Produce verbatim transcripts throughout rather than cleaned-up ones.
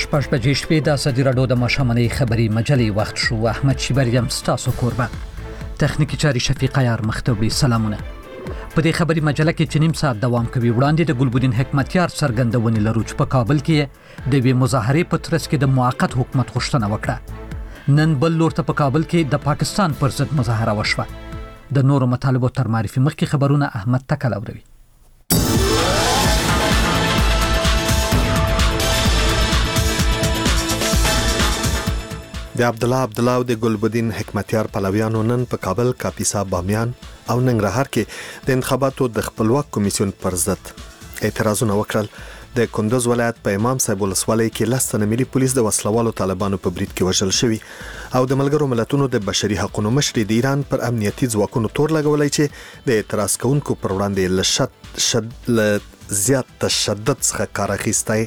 شپږ بجې شپې د ازادي راډیو د ماښامنۍ خبري مجلې وخت شو. احمد شیبر یم ستاسو کوربه. تخنیکی چاري شفیق عیار مختوبي سلامونه. په دې خبري مجله کې چې نیم ساعت دوام کوي وړاندې د ګلبدین حکمتیار څرګندونې لرو چې په کابل کې د وی مظاهرې په ترڅ کې د موقت حکومت غوښتنه وکړه. نن بل لور ته په کابل کې د پاکستان پر ضد مظاهره وشوه. د نورو مطالبو تر معرفي مخکې خبرونه احمد تکل اوروي. د عبد الله عبد الله او د ګلبدین حکمتیار پلویانو نن په کابل، کاپیسا، بامیان او ننګرهار کې د انتخاباتو د خپلواک کمیسیون پر ضد اعتراضونه وکړل. د کندوز ولایت په امام صاحب ولسوالۍ کې لس تنه ملي پولیس د وسلوالو طالبانو په برید کې وژل شوي او د ملګرو ملتونو د بشري حقوقو مشر د ایران پر امنیتي ځواکونو تور لګولای چې د اعتراض کوونکو پر وړاندې له شد شد له زیات تشدد څخه کار اخیستی.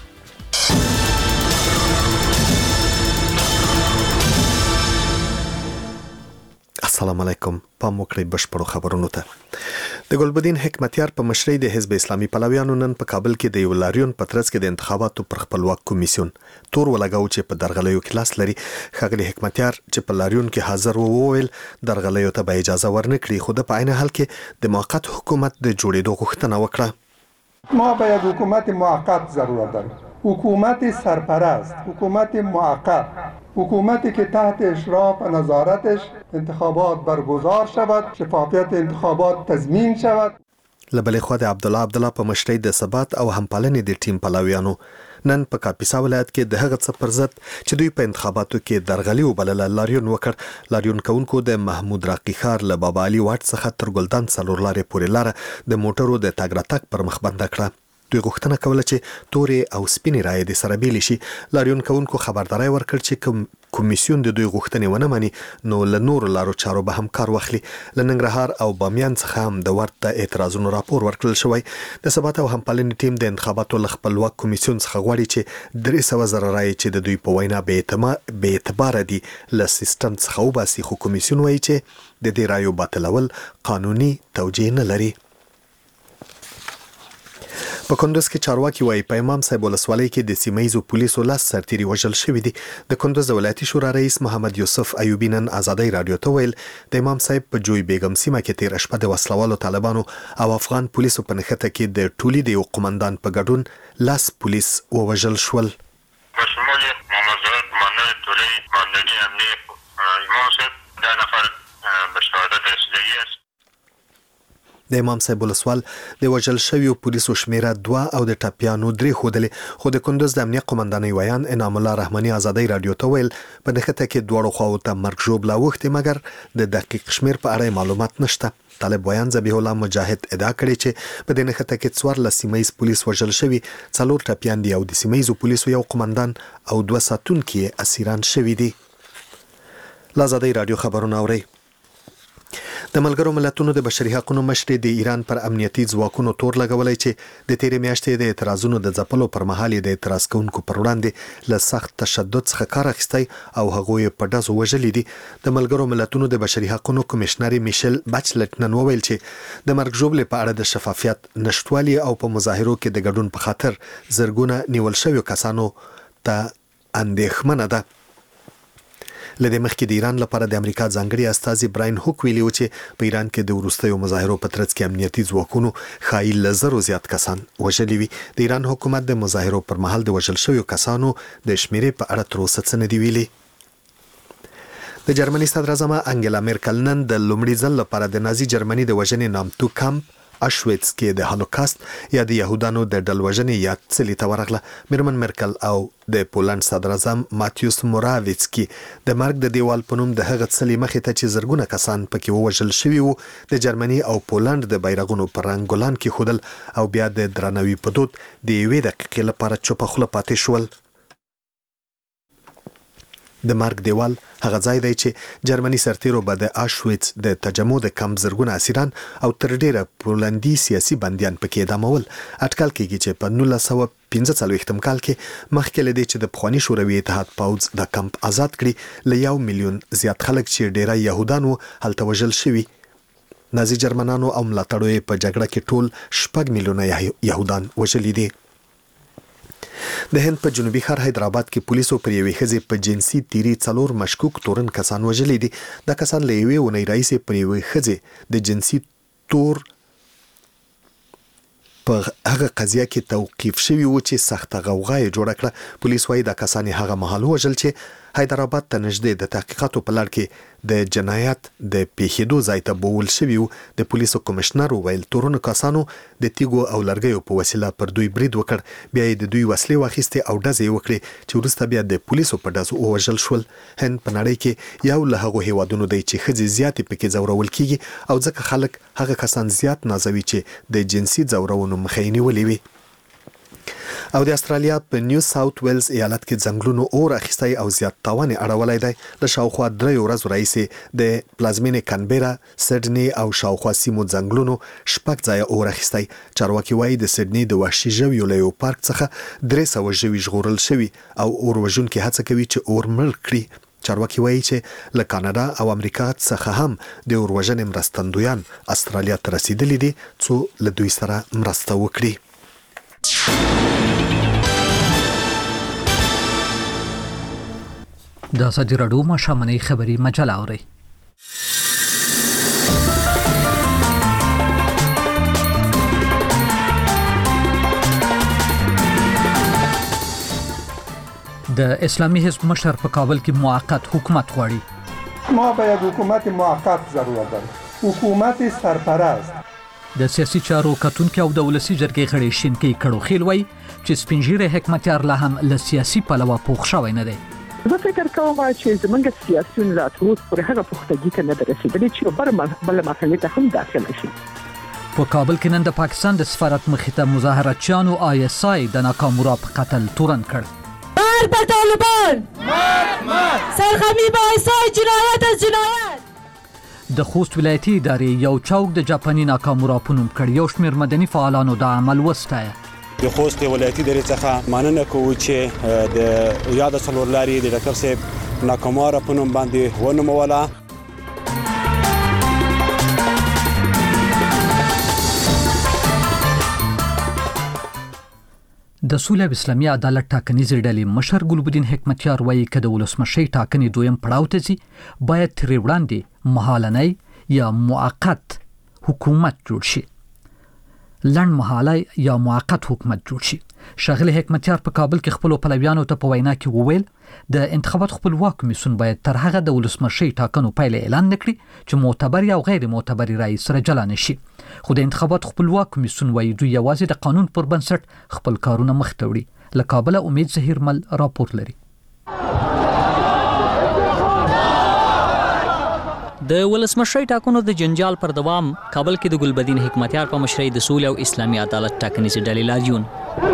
السلام علیکم. پام وکړئ بشپړو خبرونو ته. د ګلبدین حکمتیار په مشرۍ د حزب اسلامي پلویانو نن په کابل کې د یو لاریون په ترڅ کې د انتخاباتو پر خپلواک کمیسیون تور ولګاو چې په درغلیو کې لاس لري. ښاغلي حکمتیار چې په لاریون کې حاضر وو وویل درغلیو ته به اجازه ورنکړي، خو د په عین حال کې د موقت حکومت د جوړېدو غوښتنه وکړه. ما باید حکومت موقت ضرورت داریم، حکومت سرپرست، حکومت موقت، حکومتی که تحت اشراف و نظارتش انتخابات برگزار شود، شفافیت انتخابات تضمین شود. لبلې خوا د عبد الله عبد الله په مشرۍ د ثبات او همپالنې د ټیم پلویانو نن په کاپیسا ولایت کې د هغه څه پر ضد چې دوی په انتخاباتو کې درغلي وبلله لاریون وکړ. لاریون کوونکو د محمود راقي ښار له بابا علي واټ څخه تر ګلدان څلور لارې پورې لاره د موټرو د تګ راتګ پر مخ بنده کړه. دوی غوښتنه کوله چې تورې او سپینې رایې د سره بیلې شي. لاریون کوونکو خبرداري ورکړ چې کوم کمیسیون د دوی غوښتنې ونه مني نو له نورو لارو چارو به هم کار واخلي. له ننګرهار او بامیان څخه هم د ورته اعتراضونو راپور ورکړل شوی. د ثبات او همپالنې ټیم د انتخاباتو له خپلواک کمیسیون څخه غواړي چې درې سوه زره رایې چې د دوی په وینا بې اعتباره دي له سیستم څخه وباسي، خو کمیسیون وایي چې د دې رایو باطلول قانوني توجیه نه لري. په کندوز کې چارواکي وایي په امام صاحب ولسوالۍ کې د سیمه‌ییزو پولیسو لس سرتیري وژل شوي دي. د کندوز د ولایتي شورا رئیس محمد یوسف ایوبي نن ازادۍ راډیو ته ویل د امام صاحب په جوی بیګم سیمه کې تیر شپه د وسلوالو طالبانو او افغان پولیسو په نښته کې د ټولي د یو قومندان په ګډون لس پولیس ووژل شول. د امام صاحب ولسوال د وژل شویو پولیسو شمیره دوه او د ټاپیانو درې ښودلې، خو د کندوز د امنیه قومندانۍ ویان انعام الله رحماني ازادۍ راډیو ته ویل په نښته کې دواړو خواو ته مرګ ژوبله اوښتې، مګر د دقیق شمیر په اړه معلومات نشته. طالب ویان ذبیح الله مجاهد ادعا کړې چې په دې نښته کې څوارلس سیمه ییز پولیس وژل شوي، څلور ټاپیان دي او د سیمه ییزو پولیسو یو قومندان او دوه ساتونکي یې اسیران شوي دي. له ازادۍ راډیو خبرونه اورئ. د ملګرو ملتونو د بشري حقوقو مشر د ایران پر امنیتي ځواکونو تور لګولای چې د تیرې میاشتې د اعتراضونو د ځپلو پر مهال د اعتراض کوونکو پر وړاندې له سخت تشدد څخه کار اخیستی او هغوی په ډزو وژلي دي. د ملګرو ملتونو د بشري حقوقو کمشنر میشل بچلټ نن وویل چې د مرګ ژوبلې په اړه د شفافیت نشټوالي او په مظاهرو کې د ګډون په خاطر زرګونه نیول شویو کسانو ته اندېښمنه ده. لدې مخکې د ایران لپاره د امریکا ځانګړي استازي براین هوک ویلي و چې په ایران کې د وروستیو مظاهرو په ترڅ کې امنیتي ځواکونو ښایي له زرو زیات کسان وژلي وي. د ایران حکومت د مظاهرو پر مهال د وژل شویو کسانو د شمیرې په اړه تر اوسه څه نه دي ویلي. د جرمني صدراعظم انګلا میرکل نن د لومړي ځل لپاره د نازي جرمني د وژنې نامتو کمپ اشویتس کې د هولوکاست یا د یهودانو د ډلوژنې یاد څلي ته ورغله. میرمن مرکل او د پولند صدراعظم ماتیوس موراویڅکي د مرګ د دیوال په نوم د هغه څلي مخې ته چې زرګونه کسان پکې ووژل شوي وو د جرمني او پولند د بیرغونو پر رنګ ګلان کې خودل او بیا د درناوي په دود د یوې دقیقې لپاره چوپه خوله پاتې شول. د مرګ دیوال هغه ځای دی چې جرمني سرتیرو به د آشویتس د تجمع د کمپ زرګونه اسیران او تر ډیره پولندي سیاسي بندیان پکې اعدامول. اټکل کېږي چې په نولس سوه پنځه څلوېښتم کال کې مخکې له دې چې د پخواني شوروي اتحاد پوځ د کمپ آزاد کړي له یو میلیون زیات خلک چې ډیره یهودان وو هلته وژل شوي. نازي جرمنانو او ملاتړو په جګړه کې ټول شپږ میلیونه یهودان وژلي دي. د هند په جنوبي ښار حیدرآباد کې پولیسو پر یوې ښځې په جنسي تیري څلور مشکوک تورن کسان وژلي دي. دا کسان له یوې اونۍ راهیسې پر یوې ښځې د جنسي تور په هغه قضیه کې توقیف شوی و چې سخته غوغا یې جوړه کړه. پولیس وایي دا کسان هغه مهال وژل چې حیدرآباد ته نږدې د تحقیقاتو په لړ کې د جنایت د پیښېدو ځای ته بوول شوي وو. د پولیسو کمشنر وویل تورنو کسانو د تیږو او لرګیو په وسیله پر دوی برید وکړ، بیا یې د دوی وسلې واخیستې او ډزې یې وکړې چې وروسته بیا د پولیسو په ډزو ووژل شول. هند په نړۍ کې یو له هغو هیوادونو دی چې ښځې زیاتې پکې ځورول کیږي او ځکه خلک هغه کسان زیات نازوي چې د جنسي ځورونو مخه یې نیولې وي. او د استرالیا په نیو ساوث ویلز ایالت کې ځنګلونو اور اخیستی او زیات تاوان اړولی دی. د شاوخوا دریو ورځو راهیسې د پلازمینې کانبیرا، سیډني او شاوخوا سیمو ځنګلونو شپږ ځایه اور اخیستی. چارواکي وایي د سیډني د وحشي ژویو له یو پارک څخه درې سوه ژوي ژغورل شوي او اور وژونکي هڅه کوي چې اور مړ کړي. چارواکي وایي چې له کاناډا او امریکا څخه هم د اور وژنې مرستندویان استرالیا ته رسیدلي دي څو له دوی سره مرسته وکړي. د ازادي راډیو ماښامنۍ خبري مجله اورئ. د اسلامي حزب مشر په کابل کې موقت حکومت غواړي. ما باید حکومت موقت ضرورت داریم، حکومت سرپرست. د سیاسي چارو کتونکي او د ولسي جرګې غړي شینکي کړوخیل وایي چې سپینږیری حکمتیار لا هم له سیاسي پلوه پوخ شوی نه دی. زه فکر کوم چې زمونږ سیاسيون لا تر اوسه پورې هغه پختګي ته نه رسیدلي چې بل بل مرحله ته هم داخله شي. په کابل کې نن د پاکستان د سفارت مخې ته مظاهراتچیانو آی اس آی د ناکامورا په قتل تورن کړ. مار پر طالبان، مار مار سرخمی با آی اس آی، جنایت از جنایت. د خوست ولایتي ادارې یو چوک د جاپاني ناکامورا په نوم کړ. یو شمېر مدني فعالانو د عمل وستایه. د خوست ولایتي ادارې څخه مننه کوو چې د یاد څلور لارې د ډاکټر صاحب ناکامورا په نوم باندې ونوموله. د سولې او اسلامي عدالت ټاکنیزې ډلې مشر ګلبدین حکمتیار وایي که د ولسمشۍ ټاکنې دویم پړاو ته ځي باید ترې وړاندې مهالنی یا موقت حکومت جوړ شي. لنډ مهالی یا موقت حکومت جوړ شي. ښاغلي حکمتیار په کابل کې خپلو پلویانو ته په وینا کې وویل د انتخابات خپلواک کمیسیون باید تر هغه د ولسمشۍ ټاکنو پایله اعلان نکړي چې معتبر یا غیر معتبر رای سره جلا نشي. خو د انتخابات خپلواک کمیسیون وایي دوی یوازې د قانون پر بنسټ خپل کارونه مخ ته وړي. له کابله امید ظهیرمل راپور لري. د ولسمشۍ ټاکنو د جنجال پر دوام کابل کې د ګلبدین حکمتیار په مشرۍ د سولې او اسلامي عدالت ټاکنیزې ډلې لاریون.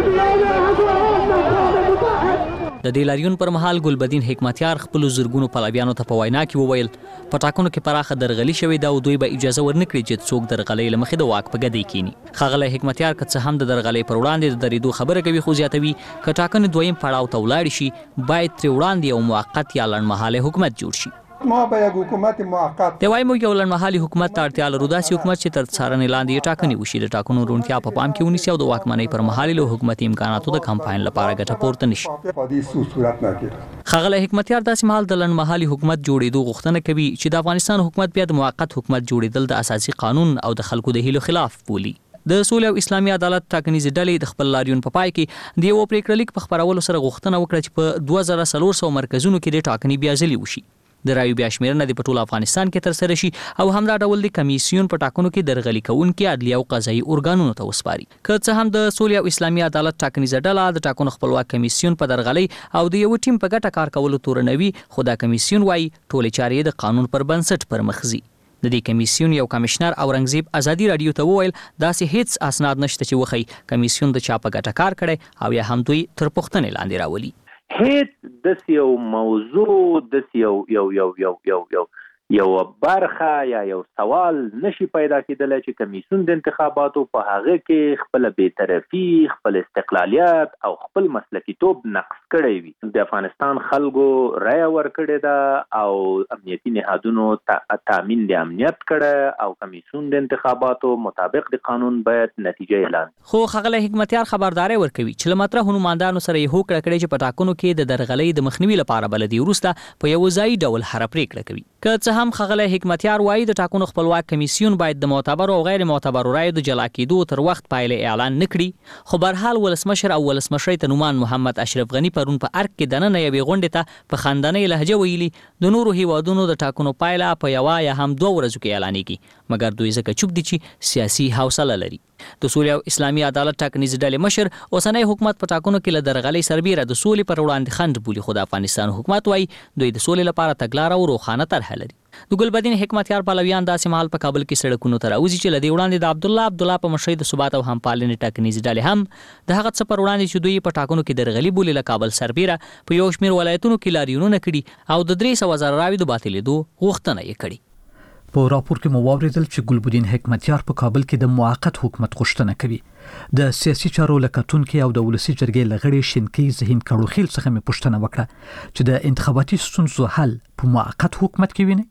د دې لاریون پر مهال ګلبدین حکمتیار خپل زرګونو پلویانو ته په وینا کې وویل په ټاکنو کې پراخه درغلي شوې ده او دوی به اجازه ورنکړي چې څوک درغلۍ له مخې د واک په ګدۍ کینی. ښاغلی حکمتیار که څه هم د درغلۍ پر وړاندې د درېدو خبره کوي خو زیاتوي که ټاکنې دویم پړاو ته ولاړ شي باید ترې وړاندې یو موقت یا لنډمهالی حکومت جوړ شي. ما باید حکومت موقت دی وايي موږ یو لنډمهالي حکومت ته اړتیا لرو، داسې حکومت چې تر څارنې لاندې ټاکنې وشي، د ټاکنو روڼتیا په پام کې ونیسي او د واکمنۍ پر مهال له حکومتي امکاناتو د کمپاین لپاره ګټه پورته نشي. ښاغلی حکمتیار داسې مهال د لنډمهالي حکومت جوړېدو غوښتنه کوي چې د افغانستان حکومت بیا د موقت حکومت جوړېدل د اساسي قانون او د خلکو د هیلو خلاف بولي. د سولې او اسلامي عدالت ټاکنیزې ډلې د خپل لاریون په پای کې د یو پریکړه لیک په خپرولو سره غوښتنه وکړه چې په دوه زره څلور سوه مرکزونو کې د ټاکنې بیا ځلې وشي. د رایو بیا شمیرنه د په ټول افغانستان کې ترسره شي او همدا ډول د کمیسیون په ټاکنو کې درغلي کوونکي عدلیه او قضایي ارګانونو ته وسپاري. که څه هم د سولې او اسلامي عدالت ټاکنیزه ډله د ټاکنو خپلواک کمیسیون په درغلي او د یو ټیم په ګټه کار کولو تورنوي، خو دا کمیسیون وایي ټولې چارې د قانون پر بنسټ پر مخ ځي. د دې کمیسیون یو کمشنر اورنګزیب ازادي رادیو ته وویل داسې هیڅ اسناد نشته چې وښیي کمیسیون د چا په ګټه کار کړی او یا هم دوی تر پوښتنې لاندې راولي. هیڅ د یو موضوع د یو یو یو یو یو یو یو برخه یا یو سوال نشي پیدا کېدلی چې کمیسیون د انتخاباتو په هغه کې خپل بی‌طرفي، خپل استقلالیت او خپل مسلکیتوب نقص کړی وي. د افغانستان خلکو رایه ورکړې ده او امنیتي نهادونو تامین د امنیت کړه او کمیسیون د انتخاباتو مطابق د قانون باید نتیجه اعلان. خو ښاغلی حکمتیار خبرداری ورکوي چې له مطرحو نمایندانو سره یې هوکړه کړې چې په ټاکنو کې د درغلۍ د مخنیوي لپاره بلدي وروسته په یو ځایي ډول هره پریکړه کوي. که څه هم ښاغلی حکمتیار وایي د ټاکنو خپلواک کمیسیون باید د معتبرو او غیر معتبرو رایو د جلا کېدو تر وخت پایلې اعلان نه کړي، خو برحال ولسمشر او ولسمشرۍ ته نومان محمد اشرف غني پرون په ارګ کې دننه یوې غونډې ته په خندنۍ لهجه ویلي د نورو هیوادونو د ټاکنو پایله په یوه یا هم دوه ورځو کې اعلانېږي، مګر دوی ځکه چوپ دي چې سیاسي حوصله لري. د سولې او اسلامي عدالت ټاکنیزې ډلې مشر اوسنی حکومت په ټاکنو کې له درغلۍ سربیره د سولې پر وړاندې خنډ بولي، خو د افغانستان حکومت وایي دوی د سولې لپاره تګلاره او روښانه طرحه لري. د ګلبدین حکمتیار پلویان داسې مهال په کابل کې سړکونو ته راوځي چې له دې وړاندې د عبدالله عبدالله په مشرۍ د ثبات او همپالنې ټاکنیزې ډلې هم د هغه څه پر وړاندې چې دوی په ټاکنو کې درغلي بولي له کابل سربیره په یو شمېر ولایتونو کې لاریونونه کړي او د درې سوه زره راوي د باطلېدو غوښتنه یې کړې. په راپور کې مو واورېدل چې ګلبدین حکمتیار په کابل کې د موقت حکومت غوښتنه کوي. د سیاسي چارو له کتونکي او د ولسي جرګې له غړي شینکي ذهین کړوخیل څخه مې پوښتنه وکړه چې د انتخاباتي ستونزو حل په موقت حکومت کې ویني.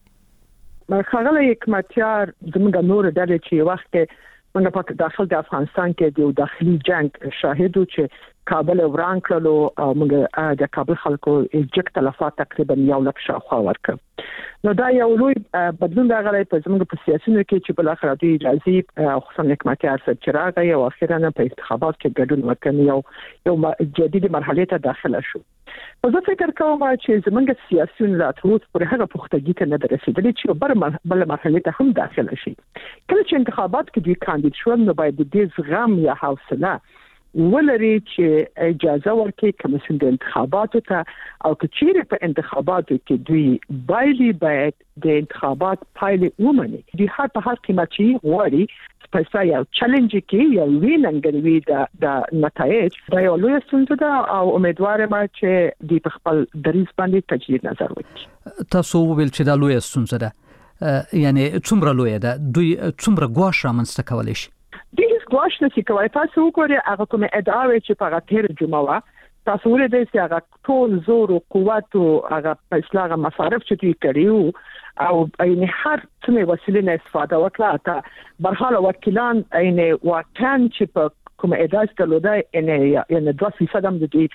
ښاغلی حکمتیار زموږ نور ډلې چې وخت کې موږ په داخل د افغانستان کې د داخلي جنگ شاهد وو چې کابل وران کړلو او موږ د کابل خلکو جګ تلفات تقریبا یو لک شاوخوا ورکړ. نو دا یو لوی بدلون راغلی په زموږ په سیاسيونو کې چې بل اخر دوی راځي خصوصا حکمتیار صاحب چې راغی او اخیرا په انتخابات کې ګډون وکړ یو یو جدید مرحله ته داخله شو. په زه فکر کوم چې زموږ سیاسيون لا تر اوسه پورې هغه پختګي ته نه رسیدلي چې بل بل مرحله ته هم داخله شي. کله چې انتخابات کې دوی کاندید شول نو باید د دې زغم یا حوصله ولري چې اجازه ورکړي کمیسیون د انتخاباتو ته او که چیرې په انتخاباتو کې دوی بایلي باید د انتخابات پایلې ومني. دوی هر په هر قیمت چې غواړي په یو چیلنج کې یو ویننګوي د د نتایج دا یو لوی ستونزه ده او امیدوار یم چې دوی په خپل دریځ باندې تجدید نظر وکړي. تاسو ویل چې دا لوی ستونزه ده، یعنی څومره لوی ده؟ دوی څومره ګواښ رامنځته کولی شي؟ دوی هیڅ ګواښ نشي کولی. تاسو وګورئ هغه کومه ادعاوې چې په هغه تیر جمعه وه، تاسو ولیدئ چې هغه ټول زور او قوت او هغه په اصلاح مصارف چې دوی کړي وو او یعنې هر څه وسیلې نه استفاده وکړه. ته برحال وکیلان یعنې واقعاً چې په کومه ادعا درلوده یعنې دوه فیصد هم د دوی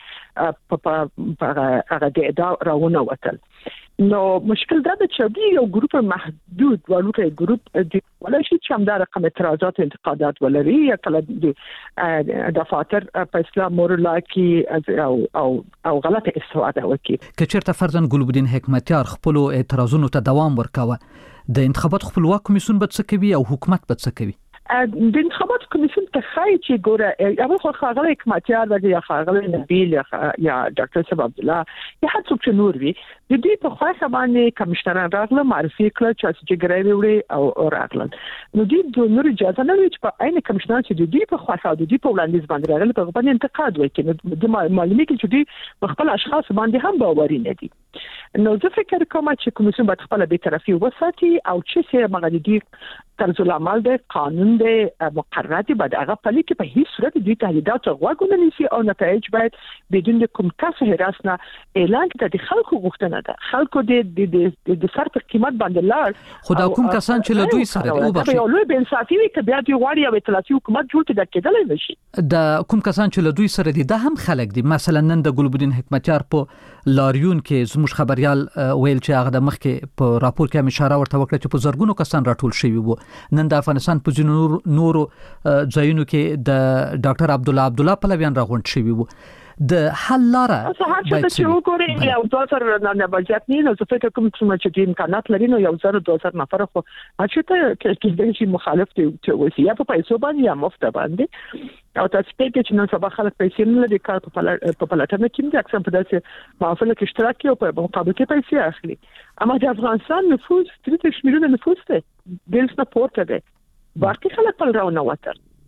په هغه د ادعا راونه وتل. نو مشکل دا ده چې دوی یو ګروپ محدود ولوټه ګروپ دی ولای شي چې همدا رقم اعتراضات او انتقادات ولري یا کله د دفاتر په اسلام مورلا کې او او او غلطه استفاده وکړي. که چېرته فرضاً ګلبدین حکمتیار خپل اعتراضونو ته دوام ورکاوه د انتخابات خپلواک کمیسیون به څه کوي او حکومت به څه کوي؟ د انتخابات کمیسیون ته خای چې ګوره یا خو خاغلی حکمتیار ورته یا خاغلی نبیل یا یا ډاکټر صاحب عبدالله یا هر څوک چې نور وي د دې په خواخه باندې کمشنران راغله معرفي کړل چې چې ګرایوي وړي او راغلل. نو دې د نور اجازه نه لري چې په عین کمشنران چې د دې په خواخه د دې په وړاندیز باندې راغله په باندې انتقاد وکړي. د معلومي کې چې دې په خپل اشخاص باندې هم باوري نه دي. نو زه فکر کوم چې کمیسیون باید خپل بی‌طرفي وساتي او چې مغدي طرز العمل د قانون د مقررات باید هغه پلي کې په هیڅ صورت د تهدیدات غوږونه نیسي او نتایج باید بدون کوم کس هراس نه اعلان کړي. د خلکو غوښتنه ده خلکو د د د سر په قیمت باندې لاړ خو دا کوم کسان چې له دوی سره دی وبخښي یو لوی بې انصافي وي که بیا دوی غواړي یو اطلاعاتي حکومت جوړ کړي دا کېدلی نه شي. د کوم کسان چې له دوی سره دي دا هم خلک دي. مثلا نن د ګلبدین حکمتیار په لاریون کې زموږ خبريال ویل چې هغه د مخکې په راپور کې هم اشاره ورته وکړه چې په زرګونو کسان راټول شوي وو. نن د افغانستان په ځینو نورو ځایونو کې د ډاکټر عبدالله عبدالله پلویان راغونډ شوي وو. د حل لاره باید چې وګورئ یو دوه زره نه بجات نه نو څه فکر کوم چې د امکانات لري نو یو زره دوه زره نفر خو چې ته کې د شي مخالف دی چې وسی یا په پیسو باندې یا مفت باندې او تاسو ته چې نن سبا خلک پیسې نه لري کار په په پلاتنه کې دي اکثر په داسې محافله کې اشتراک کوي په مقابل کې پیسې اخلي. اما د افغانستان نفوس تریس میلیونه نفوس دی دلته پورته دی باقي خلک په راونه وتر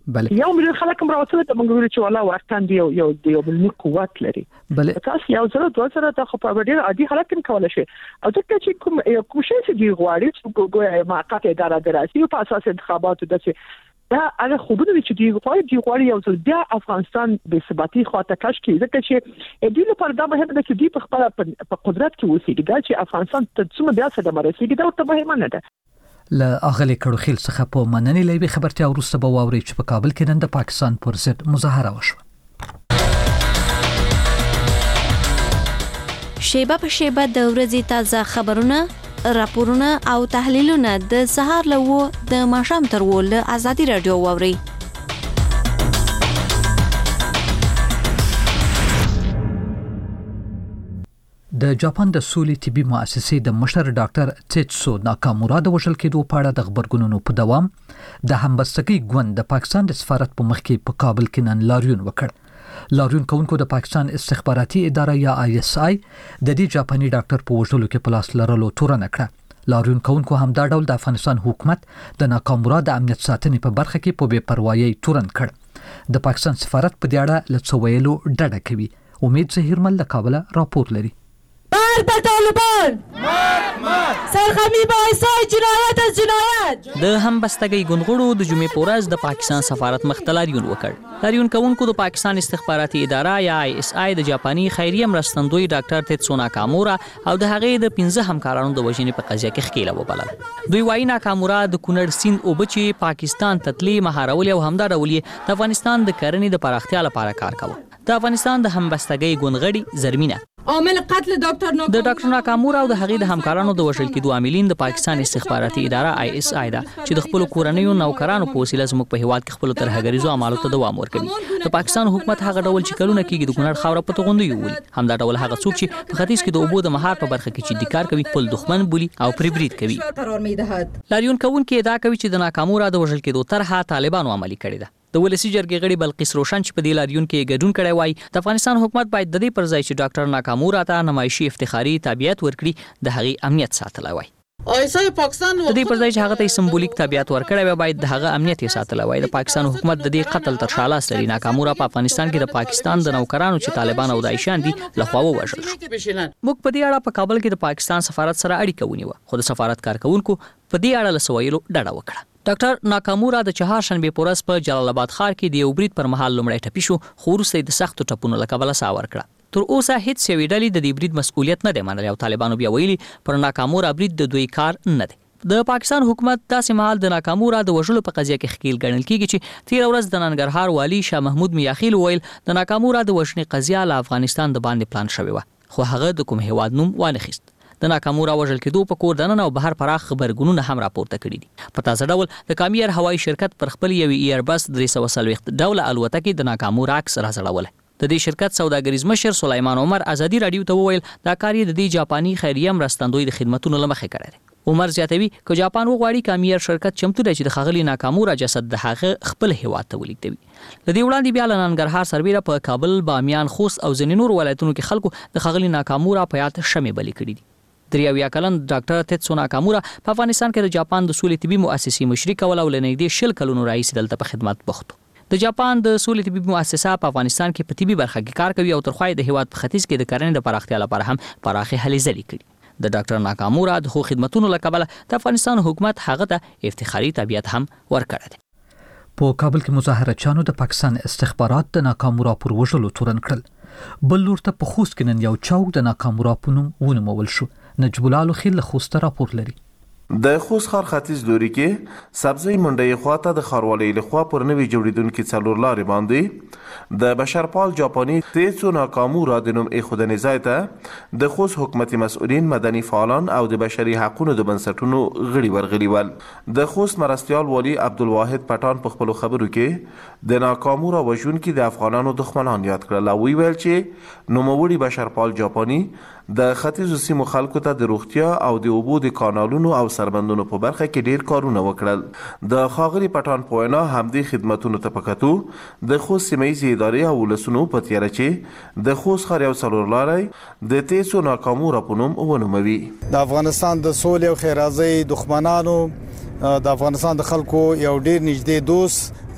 بله یو مليون خلک هم راوتل ته موږ ویل چې والله واکتان دی یو دی یو بل قوت لري بله تاسو یو زره دوه زره ته خو په ډیر عادي حالت کې کولای شي او ځکه چې کوم کوم شي چې دی غواړي چې ګویا موقت اداره دراسي په اساس انتخاباتو د دا هغه خوبونه چې دی غواړي دی غواړي یو ځل بیا افغانستان به ثباتي خواته کش کی ځکه چې د دې لپاره دا مهمه ده چې دی په خپل په قدرت کې وسیږي دا چې افغانستان ته څومره بیا څه د مرسي دا ته مهمه نه ده. له اغلی کړوخیل څخه په مننې لوي خبرتیا وروسته به واوري چې په کابل کې نن د پاکستان پر ضد مظاهره وشوه. شیبه په شیبه د ورځې تازه خبرونه، راپورونه او تحلیلونه د سهار له و د ماښام تر و له ازادي رادیو واوري. د جاپان د سولې طبي مؤسسې د مشر ډاکټر تیتسو ناکامورا د وژل کېدو په اړه د خبرګونونو په دوام د همبستګۍ ګوند د پاکستان د سفارت په مخ کې په کابل کې نن لاریون وکړ. لاریون کوونکو د پاکستان استخباراتي اداره یا آی اس آی د دې جاپاني ډاکټر په وژلو کې په لاس لرلو تورنه کړه. لاریون کوونکو همدا ډول د افغانستان حکومت د ناکامورا د امنیت ساتنې په برخه کې په بې پروایۍ تورن کړ. د پاکستان سفارت په دې اړه له څه ویلو ډډه کوي. امید زهیرمل له کابل راپور لري. مرگ بر طالبان، مرگ مرگ، سرخمی باعثای جنایت از جنایت. د همبستګۍ ګوندغړو د جمعې په ورځ د پاکستان سفارت مخ ته لاریون وکړ. لاریون کوونکو د پاکستان استخباراتي اداره یا آی اس آی د جاپاني خیریه مرستندوی ډاکټر تیتسو ناکامورا او د هغې د پنځه همکارانو د وژنې په قضیه کې ښکېله وبلل. دوی وایي ناکامورا د کونړ سیند اوبه چې پاکستان تتلې مهارولې او همدا ډول یې د افغانستان د کرنې د پراختیا لپاره کار کاوه. د افغانستان د همبستګۍ ګوندغړي زرمینه عامل قتل ډاکټر ناکامورا د ډاکټر ناکامورا او د هغې د همکارانو د وژل کېدو عاملین د پاکستان استخباراتي اداره آی اس آی ده چې د خپل کورنیو نوکرانو په وسیله زموږ په هیواد کې خپل ترهګریزو اعمالو ته دوام ورکوي. د پاکستان حکومت هغه ډول چې کلونه کېږي د کونړ خاوره په توغندیو ولي، همدا ډول هغه څوک چې په ختیځ کې د اوبو د مهار په برخه کې چې د کار کوي خپل دښمن بولي او پرې برید کوي. لاریون کوونکي ادعا کوي چې د ناکامورا د وژل کېدو طرحه طالبانو عملي کړې ده. د ولسی جرګې غړي بلقیس روشن چې په دې لاریون کې ګډون کړی وای د افغانستان حکومت باید د دې پر ځای چې ډاکټر ناکامورا ته نمایشي افتخاري تابعیت ورکړي د هغې امنیت ساتلی وای. آیسای پاکستان د دې پر ځای چې هغه ته سمبولیک تابعیت ورکړی وای باید د هغه امنیت یې ساتلی وای. د پاکستان حکومت د دې قتل تر شا لاس لري. ناکامورا په افغانستان کې د پاکستان د نوکرانو چې طالبان او داعشان دي لخوا ووژل شو. موږ په دې اړه په کابل کې د پاکستان سفارت سره اړیکه ونیوه خو د سفارت کارکونکو په دې اړه له څه ویلو ډډه وکړه. ډاکټر ناکامورا د چهارشنبې په ورځ په جلال آباد ښار کې د یو برید پر مهال لومړی ټپي شو خو وروسته یې د سختو ټپونو له کبله ساه ورکړه. تر اوسه هیڅ یوې ډلې د دې برید مسؤلیت نه دی منلی او طالبانو بیا ویلي پر ناکامورا برید د دوی کار نه دی. د پاکستان حکومت داسې مهال د ناکامورا د وژلو په قضیه کې ښکیل ګڼل کېږي چې تېره ورځ د ننګرهار والي شاه محمود میاخیل وویل د ناکامورا د وژنې قضیه له افغانستان د باندې پلان شوې وه خو هغه د کوم هیواد نوم وانخیست. د ناکامورا وژل کېدو په کور دننه او بهر پراخ خبرګونونه هم راپورته کړي دي. په تازه ډول د کامیر هوایي شرکت پر خپل یوې ایربس درې سوه څلوېښت ډوله الوتکې د ناکامورا عکس راځړولی. د دې شرکت سوداګریز مشر سلیمان عمر ازادي رادیو ته وویل دا کار یې د دې جاپاني خیریه مرستندوی د خدمتونو له مخې کړی دی. عمر زیاتوي که جاپان وغواړي کامیر شرکت چمتو دی چې د ښاغلي ناکامورا جسد د هغه خپل هیواد ته ولیږدوي. له دې وړاندې بیا له ننګرهار سربیره په کابل، بامیان، خوست او ځینې نور ولایتونو کې خلکو د ښاغلي ناکامورا په یاد شمې بلې کړي دي. درې اویا کلن ډاکټر تیتسو ناکامورا په افغانستان کې د جاپان د سولې طبي مؤسسې مشري کوله او له نږدې شل کلونو راهیسې دلته په خدمت بوخت. د جاپان د سولې طبي مؤسسه په افغانستان کې په طبي برخه کې کار کوي او تر خوا یې د هیواد په ختیځ کې د کرنې د پراختیا لپاره هم پراخې هلې ځلې کړي. د ډاکټر ناکامورا د ښو خدمتونو له کبله د افغانستان حکومت هغه ته افتخاري تابعیت هم ورکړی دی. په کابل کې مظاهرچیانو د پاکستان استخبارات د ناکامورا پر وژلو تورن کړل. بل لور ته په خوست کې نن یو چوک د ناکامورا په نوم ونومول شو. نجیب الله لوخیل له خوسته راپور لري. د خوست ښار ختیځ لوري کې سبزی منډۍ خواته د ښاروالۍ لخوا پر نوي جوړېدونکي څلور لارې باندې د بشرپال جاپاني تیتسو ناکامورا د نوم ایښودنې ځای ته د خوست حکومتي مسؤلین، مدني فعالان او د بشري حقونو د بنسټونو غړي ورغلي ول. د خوست مرستیال والي عبدالواحد پټان په خپلو خبرو کې د ناکامورا وژونکي د افغانانو دښمنان یاد کړل او ویل چې نوموړي بشرپال جاپاني د ختیځو سیمو خلکو ته د روغتیا او د اوبو د کانالونو او سربندونو په برخه کې ډیر کارونه وکړل. د ښاغلي پټان په وینا همدې خدمتونو ته په کتو د خوست سیمه ییزې ادارې او ولسونو په تیاره چې د خوست ښار یو څلور لاری د تیتسو ناکامورا په نوم ونوموي. د افغانستان د سولې او ښېرازۍ دښمنانو د افغانستان د خلکو یو ډیر نږدې دوست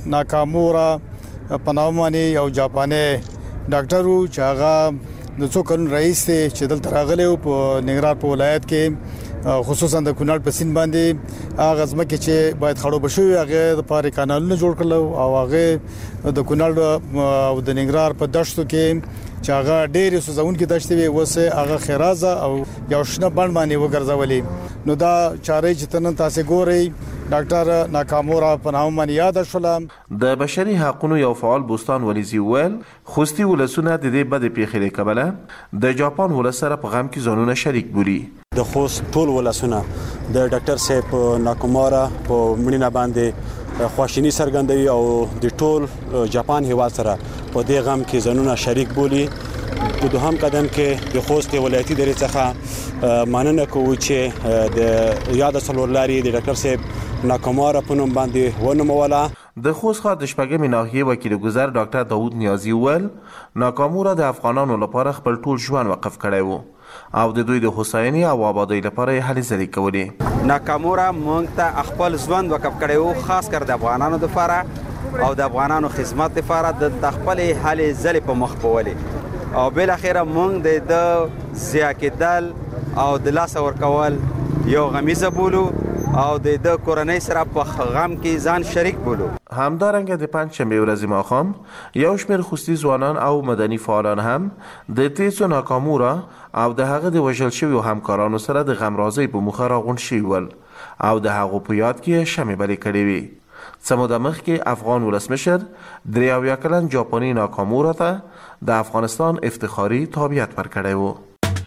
ناکامورا په نامه باندې یو جاپاني ډاکټر وو چې هغه د څو کلونو رئیس دی چې دلته راغلی و په ننګرهار په ولایت کې خصوصا د کونړ په سیند باندې هغه ځمکې چې باید خړوب شوي هغه د پاره کانالونه جوړ کړل او هغه د کونړ او د ننګرهار په دشتو کې چې هغه ډېر سوزونکي دشتې وي وسه هغه خیرازه او یو شنه بند باندې وګرځولې نو دا چارې چې تنن تاسو ګورئ ډاکټر ناکامورا په نامه باندې یاد شول د بشري حقوقو یو فعال بوستان ولیزي ویل خوستي ولسونه د دې بد پیښې کبله د جاپان ولسره په غم کې ځانونه شریک بولي د خوست ټول ولسونه د ډاکټر صاحب ناکامورا په مړینه باندې خواشینی څرګندوي او د ټول جاپان هیواد سره په دې غم کې ځانونه شریک بولي په دوهم قدم کې د خوست ولایتي درې څخه مننه کوو چې د یاد څلورلاري د ډاکټر صاحب ناکامورا په نوم باندې ونوموله د خوست ښار د شپږمې ناحیې وکیل ګذر ډاکټر داوود نیازي ویل ناکامورا د افغانانو لپاره خپل ټول ژوند وقف کړی وو او د دوی د هوساینې او آبادۍ لپاره یې هلې ځلې کولې ناکامورا موږ ته خپل ژوند وقف کړی وو خاص کر د افغانانو لپاره او د افغانانو خدمت لپاره د خپل هلې ځلې په مخ بولې او بل اخیره موږ د ضیاء کېدل او د لاس ورکول یو غمیزه بولو او د کورنۍ سره په غم کې ځان شریک بولو همدارنګه د پنجشنبې ورځې ماښام یو شمېر خوستي ځوانان او مدني فعالان هم د تیسو ناکامورا او د هغه د وژل شویو همکارانو سره د غمرازۍ په موخه راغونډ شوي ول او د هغو په یاد کې شمې بلې کړې وې څه موده مخکې افغان ولسمشر درې اویا کلن جاپاني ناکامورا ته د افغانستان افتخاري تابعیت ورکړی و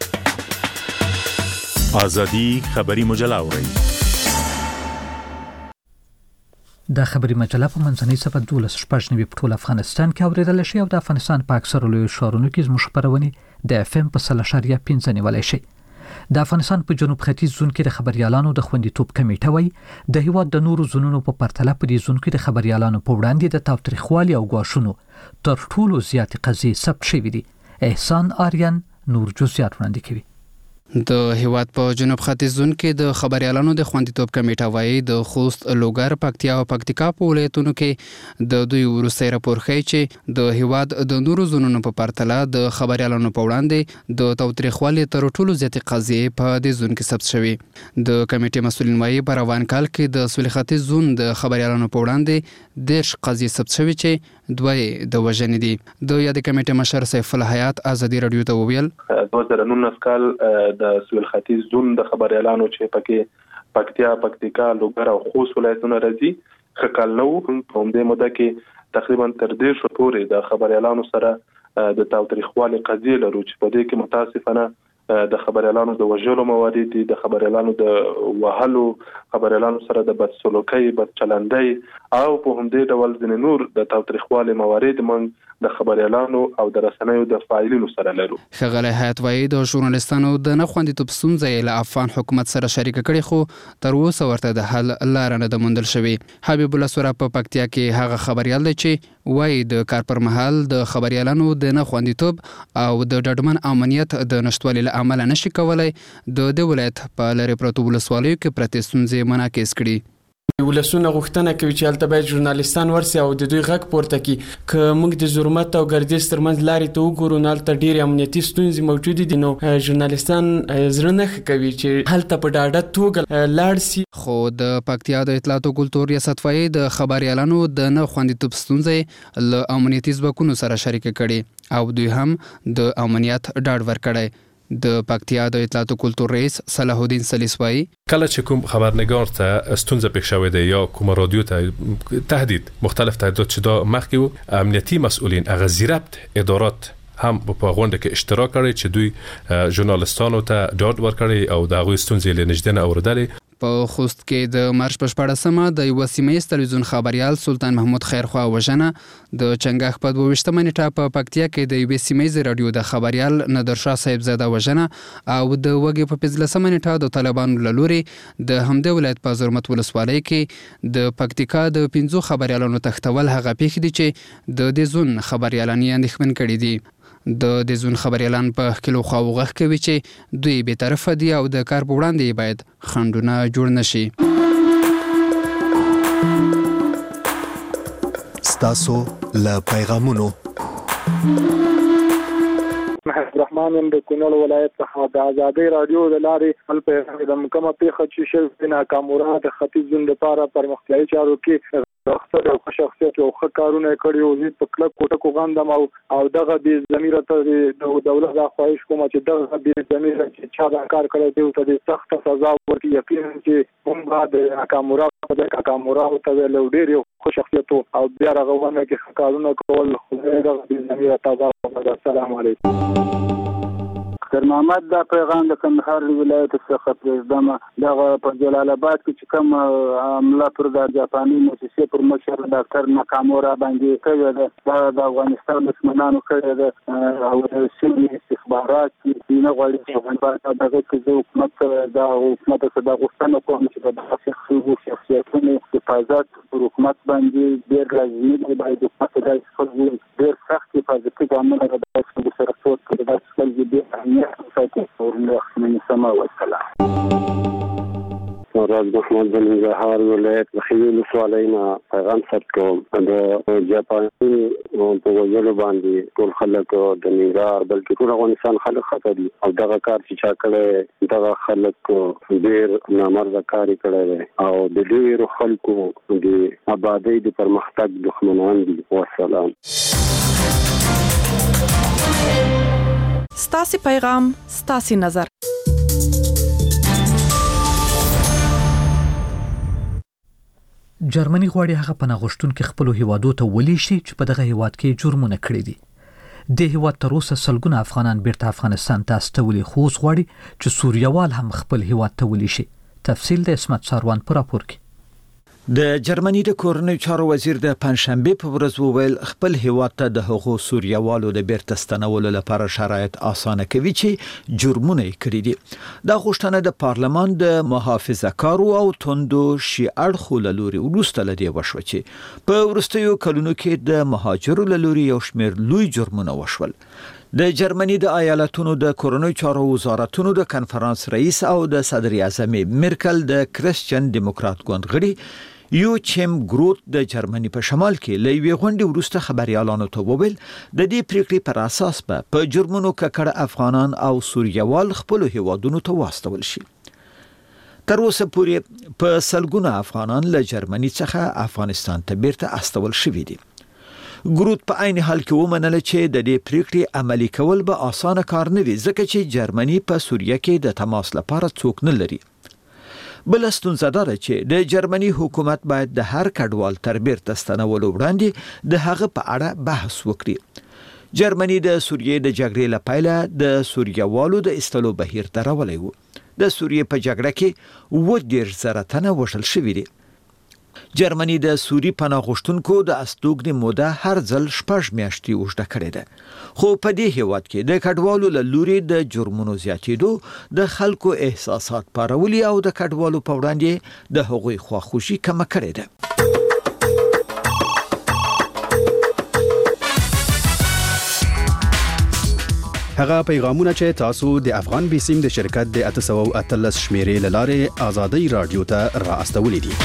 آزادی خبری مجله اورئ د خبري مجله په منځنۍ صفحه دولس شپږ نوي په ټول افغانستان کې اوریدل شي او د افغانستان په اکثرو لویو ښارونو کې زموږ خبرونه د اف ام په سل اشاریه پنځه نیولای شي د افغانستان په جنوب ختیځ زون کې د خبريالانو د خوندیتوب کمیټه وایي د هیواد د نورو زونونو په پرتله په دې زون کې د خبريالانو په وړاندې د تاوتریخوالي او ګواښونو تر ټولو زیات قضیې ثبت شوې دي احسان آریان نور جزئیات وړاندې کوي د هیواد په جنوب ختیځ زون کې د خبريالانو د خوندیتوب کمیټه وایي د خوست لوګر پکتیا او پکتیکا په ولایتونو کې د دوی وروستي راپور ښیي چې د هیواد د نورو زونونو په پرتله د خبريالانو په وړاندې د تاوتریخوالي تر ټولو زیاتې قضیې په دې زون کې ثبت شوې د کمیټې مسؤلین وایي په روان کال کې د سویل ختیځ زون د خبريالانو په وړاندې دیرش قضیې ثبت شوې چې دوی د وژنې دي د یاد کمیټې مشر سیف الحیات ازادي رادیو ته وویل دوه زره نولس کال د سویل ختیځ زون د خبريالانو چې پکې پکتیا پکتیکا لوګر او خوست ولایتونه راځي خکل نو په دې موده کې تقریبا تر دې شو پورې د خبريالانو سره د تاوتریخوالي قضیې لرو چې په دې کې متاسفانه د خبريالانو د وژلو موارد دي د خبريالانو د وهلو خبريالانو سره د بد سلوکۍ بد چلندۍ او په همدې ډول د نور د تاوتریخوالي موارد موږ د خبريالانو او د رسنیو د فاعلینو سره لرو خغله حیات وایي د ژورنالیستانو د نه خوندیتوب ستونزې له افغان حکومت سره شریک کړي خو تر اوسه ورته د حل لار نه د موندل شوی حبیب الله سورا په پکتیا کې هغه خبريال دی چې وایي د کار پر مهال د خبريالانو د نه خوندیتوب او د ډاډمن امنیت د نشټوالي له امله نشي کولای د د ولایت په لری پروتو ولسوالیو کې پرته ستونزې منعکس کړي ولسونه غوښتنه کوي چې هلته باید ژورنالیستان ورسي او د دوی غږ پورته کړي که موږ د ظلمت او ګردش ترمنځ لارې ته وګورو نو هلته ډېرې امنیتي ستونزې موجودې دي نو ژورنالیستان زړه نه ښه کوي چې هلته په ډاډه توګه لاړ سي خو د پکتیا د اطلاعات او کلتور ریاست وایي د خبريالانو د نه خوندیتوب ستونزې له امنیتي ځواکونو سره شریک کړي او دوی هم د امنیت ډاډ ورکړي د پکتیا د اطلاعات او کلتور رئیس صلاح الدین سلیس وایي کله چې کوم خبرنگار ته ستونزه پیښ شوې ده یا کوم رادیو ته تهدید مختلف تهدیدات چې دا مخکې امنیتي مسؤلین هغه زیربط ادارات هم په غونډه کې اشتراک کړی چې دوی ژورنالیستانو ته ډاډ ورکړي او د هغوی ستونزې له نږدې نه اورېدلې په خوست کې د مارچ په شپاړسمه د یو سیمه تلویزیون خبريال سلطان محمود خیرخوا وژنه د چنګاخ په دوه ویشتمه نیټه په پکتیا کې د یو سیمه رادیو د خبريال نادرشاه صاحب زاده وژنه او د وګي په پنځلسمه نیټه د طالبانو لوري د همدې ولایت په زرمت ولسوالۍ کې د پکتیکا د پنځو خبريالانو تختول هغه پیښ دي چې د دې زون خبريالان یې اندېښمن کړي دي د دې زون خبريالان په خلو خواوغه کوي چې دوی به طرفه دي او د کار په وړاندې باید خندونه جوړ نشي ستاسو له پیغامونو. الرحمن د کونړ ولایت څخه د ازادي رادیو د لارې خپل پیغام د مکمه پیښه چې شوی ناکاموره د ختیځ زون لپاره پرمختیايي چارو کې اختصار او شخصیت او ښکارونه کړي او زه په کلک کوټه کو غاندم او او دغه د ضمیر ته د دولت د خواهش کوم چې دغه د ضمیر چې چا دا کار کړی دی ته د سخت سزا ورکړي. یقینا چې موږ بعد ناکاموره د ناکاموره او ته له ډېر خو شخصیت او بیا رغونه کې ښکارونه کول خدای دغه د ضمیر ته. السلام علیکم. خیر محمد دا پیغام د کندهار ولایت څخه پرېږدم. دغه په جلال آباد کې چې کوم حمله پر د جاپاني موسسې پر مشر ډاکټر ناکامورا باندې کړې ده دا د افغانستان دښمنانو کړې ده او سیمې استخبارات چې نه غواړي چې افغانستان دغه کې د حکومت د حکومت څخه غوښتنه کوي چې د شخصي شخصیتونو حفاظت پر حکومت باندې ډېر لازمي دی. باید حکومت د ډېر سخت حفاظتي ګامونه د سره څوک کړي د خپل دې راز محمد بن زهار ولایت خیول سوالینا پیغام ثبت کوم د جاپاني په وجلو باندې ټول خلک د ننګرهار بلکې ټول افغانستان خلک خطر دي او دغه کار چې چا کړی دغه خلک ډېر نامرده کار کړی دی او د ډېرو خلکو د آبادۍ د پرمختګ دښمنان دي. والسلام. ستاسي پیغام ستاسي نظر. جرمني غواړي هغه پناه غوښتونکي خپل هیوادو ته ولېږي چې په دغه هیواد کې جرمونه کړي دي. د هیواد تر اوسه سلګونه افغانان بیرته افغانستان ته استولي خو اوس غواړي چې سوریوال هم خپل هیواد ته ولېږي. تفصیل د اسمت ساروان پر راپور کې. د جرمني د کورنیو چارو وزیر د پنځشنبه په ورځ وویل خپل هیواد ته د هغو سوریوالو د بیرته ستنولو لپاره شرایط اسانه کوي چې جرمونه کړي دي. دا غوښتنه د پارلمان د محافظه‌کارو او توندو شیعړخو لوري ورسته لدی وشو چې په ورستیو کلونو کې د مهاجرو لوري یو شمېر لوی جرمونه وشول. د جرمني د ایالتونو د کورنیو چارو وزارتونو د کنفرانس رئیس او د صدر اعظم مرکل د کریسچن دیموکرات ګوند غړي یو چیم ګروت د جرمني په شمال کې لوی غونډې وروسته خبريالانو ته وویل د دې پریکړې پر اساس به په جرمونو ککړ افغانان او سوریوال خپل هیوادونو ته واستول شي. تر اوسه پورې په سلګونه افغانان له جرمني څخه افغانستان ته بیرته استول شوي دي. ګروت په عین حال کې ومنل چې د دې پریکړې عملي کول به اسانه کار نه وي ځکه چې جرمني په سوریه کې د تماس لپاره څوک نه لري. بل ستونزه ده چې د جرمني حکومت باید د هر کډوال تر بیرته ستنولو وړاندې د هغه په اړه بحث وکړي. جرمني د سوریې د جګړې لپاره د سوریوالو د استلو بهیر درولې وو. د سوریې په جګړه کې و ډیر زره تنه وژل شوي دي. جرمني د سوري پناه غوښتونکو د استوګنې موده هر ځل شپږ میاشتې اوږده کړې ده. خو په دې هیواد کې د کډوالو له لوري د جرمونو زیاتېدو د خلکو احساسات پارولي او د کډوالو په وړاندې د هغوی خواخوشي کمه کړې ده. هغه پیغامونه چې تاسو د افغان بیسیم د شرکت د اته سوه او اتلس شمیرې لاره آزادۍ رادیو ته را استولې دي.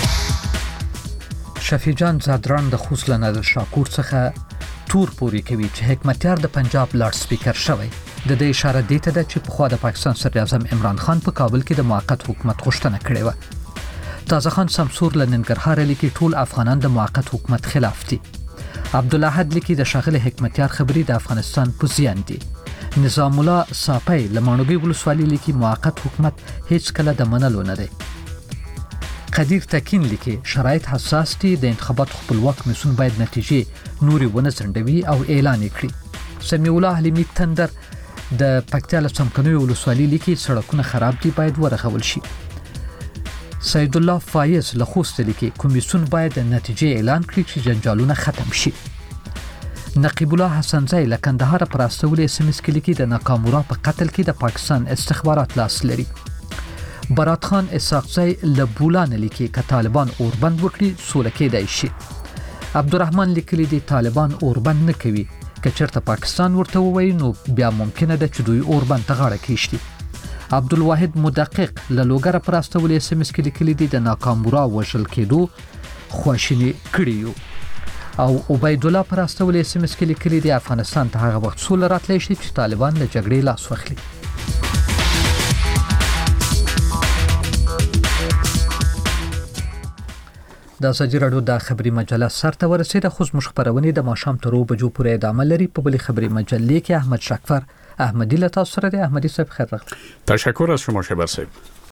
شفیجان زادران د خوست له نادر شاکور څخه تور پوری کوي چې حکمتیار د پنجاب لاډ سپیکر شوی. د دې اشاره دی ته چې په خوا د پاکستان صدر اعظم عمران خان په کابل کې د موقت حکومت غوښتنه کړې و. تازه خان سمسور له ننګرهار لیکي ټول افغانان د موقت حکومت خلاف دي. عبدالله حد لیکي د شاغله حکمتیار خبري د افغانستان په زیان دي. نظام الله صاپي لمانوګي ولسوالي لیکي موقت حکومت هیڅ کله د منلو نه دی. قدیر تکین لیکي شرایط حساس دي د انتخابات خپلواک مسون باید نتیجې نوري ونه ځنډوي او اعلان کړي. سمیع الله حلیمی تندر د پکتیا له څمکنیو ولسوالي لیکي سړکونه خراب دي باید ورغول شي. سید الله فایز له خوست لیکي کمیسیون باید نتیجې اعلان کړي چې جنجالونه ختم شي. نقیب الله حسنزی له کندهار پر استولې سیمس کې لیکي د ناکامورا په قتل کې د پاکستان استخبارات لاس لري. برات خان اسحاقزی له بولان لیکي ک طالبان اوربند وکړي سوله کېدای شي. عبدالرحمن لیکلي دي طالبان اوربند نه کوي که چېرته پاکستان ورته ووایي نو بیا ممکنه ده چې دوی اوربند ته غاړه کېږدي. عبدالواحد مدقق له لوګره پر استولې سیمس کې لیکلي دي د ناکامورا وژل کېدو خواشیني کړي یو. او عبید الله پر استول اس ام اس کې لیکلي دی افغانستان ته هغه وخت سول راتلی شي چې طالبان له جګړې لاس واخلي. د ازادي راډیو د خبري مجله سرته ورسېده، خو زموږ خبرونه د ماښام تر اوه بجو پورې ادامه لري. په بلې خبري مجلې کې احمد شکفر احمدی له تاسو سره دی. احمدی صاحب خیر راغلی. تشکر از شما شبر صاحب.